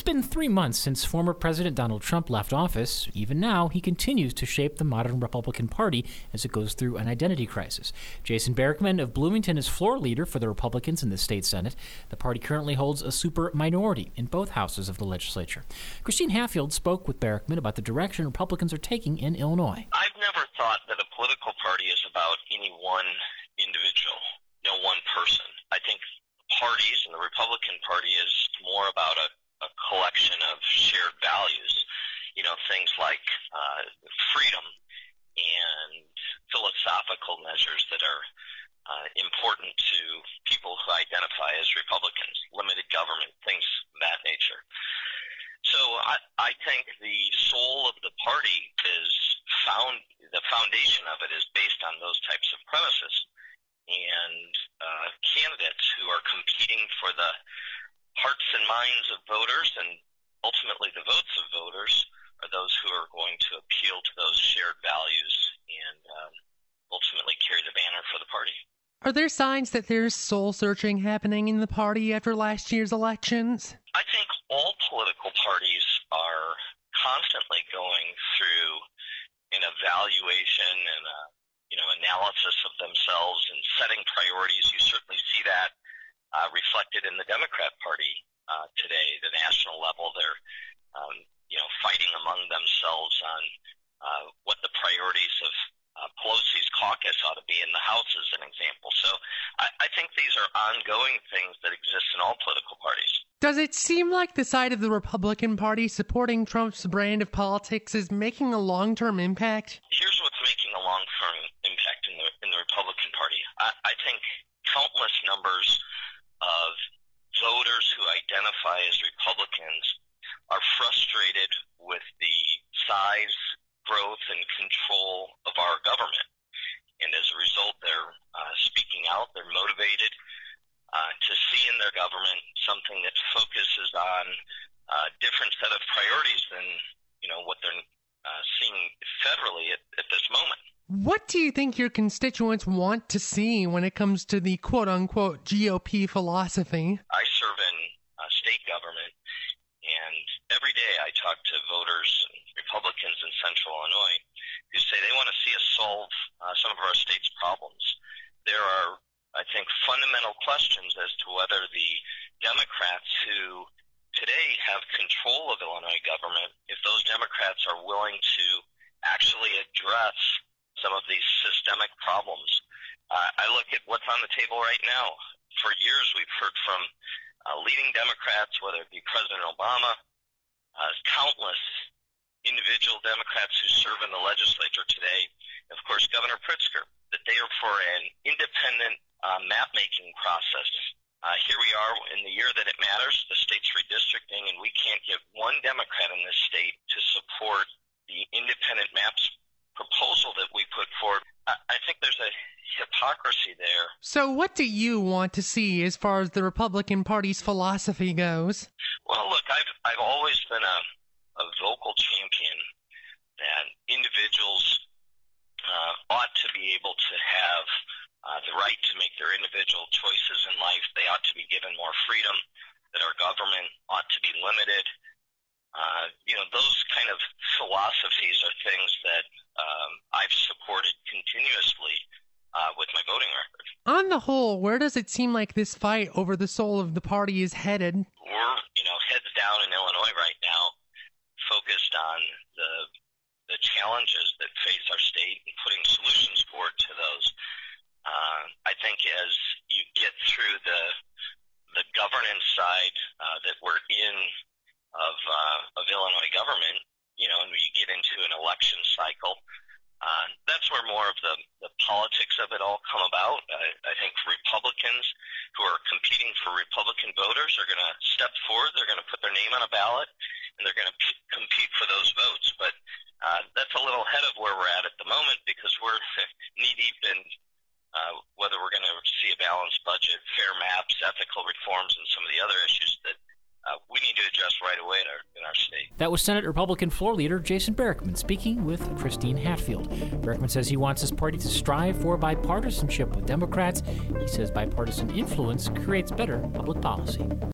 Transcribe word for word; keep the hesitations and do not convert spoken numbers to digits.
been three months since former President Donald Trump left office. Even now, he continues to shape the modern Republican Party as it goes through an identity crisis. Jason Barickman of Bloomington is floor leader for the Republicans in the state Senate. The party currently holds a super minority in both houses of the legislature. Christine Hatfield spoke with Barickman about the direction Republicans are taking in Illinois. I've never thought that a political party is about any one individual, no one person. I think parties, and the Republican Party is more about a, a collection of shared values, you know, things like uh, freedom and philosophical measures that are uh, important to people who identify as Republicans, limited government, things of that nature. So I, I think the soul of the party is found, the foundation of it is based on those types of premises. And uh, candidates who are competing for the hearts and minds of voters and ultimately the votes of voters are those who are going to appeal to those shared values and um, ultimately carry the banner for the party. Are there signs that there's soul-searching happening in the party after last year's elections? I think all political parties are constantly going through an evaluation and a you know, analysis of themselves and setting priorities. You certainly see that uh, reflected in the Democrat Party uh, today. The national level, they're, um, you know, fighting among themselves on uh, what the priorities of uh, Pelosi's caucus ought to be in the House, as an example. So I, I think these are ongoing things that exist in all political parties. Does it seem like the side of the Republican Party supporting Trump's brand of politics is making a long-term impact? Here's what's making a long-term impact in the in the Republican Party. I, I think countless numbers of voters who identify as Republicans are frustrated with the size, growth, and control of our government. And as a result, they're uh, speaking out. They're motivated uh, to see in their government something that focuses on a different set of priorities than, you know, what they're uh, seeing federally at, at this moment. What do you think your constituents want to see when it comes to the quote-unquote G O P philosophy? I serve in uh, state government, and every day I talk to voters and Republicans in central Illinois who say they want to see us solve uh, some of our state's problems. There are, I think, fundamental questions as to whether the Democrats who today have control of Illinois government, if those Democrats are willing to actually address some of these systemic problems. Uh, I look at what's on the table right now. For years, we've heard from uh, leading Democrats, whether it be President Obama, uh, countless individual Democrats who serve in the legislature today, and of course, Governor Pritzker, that they are for an independent uh, map-making process. Uh, here we are in the year that it matters, the state's redistricting, and we can't get one Democrat in this state to support the independent maps proposal that we put forward. I, I think there's a hypocrisy there. So what do you want to see as far as the Republican Party's philosophy goes? Well, look, I've, I've always been a, a vocal champion that individuals uh, ought to be able to have uh, the right to make their individual choices in life. They ought to be given more freedom, that our government ought to be limited. Uh, you know, those kind of philosophies are things that um, I've supported continuously uh, with my voting record. On the whole, where does it seem like this fight over the soul of the party is headed? We're, you know, heads down in Illinois right now, focused on the the challenges that face our state and putting solutions forward to those. Uh, I think as you get through the the governance side uh, that we're in of uh, of Illinois government, you know, and we get into an election cycle, uh, that's where more of the, the politics of it all come about. I, I think Republicans who are competing for Republican voters are going to step forward, they're going to put their name on a ballot, and they're going to p- compete for those votes. But uh, that's a little ahead of where we're at at the moment because we're knee-deep in uh, whether we're going to see a balanced budget, fair maps, ethical reforms, and some of the other issues that Uh, we need to address right away in our, in our state. That was Senate Republican floor leader Jason Barickman speaking with Christine Hatfield. Barickman says he wants his party to strive for bipartisanship with Democrats. He says bipartisan influence creates better public policy.